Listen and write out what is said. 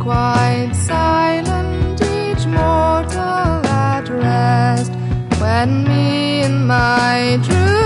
quite silent, each mortal at rest, when me and my true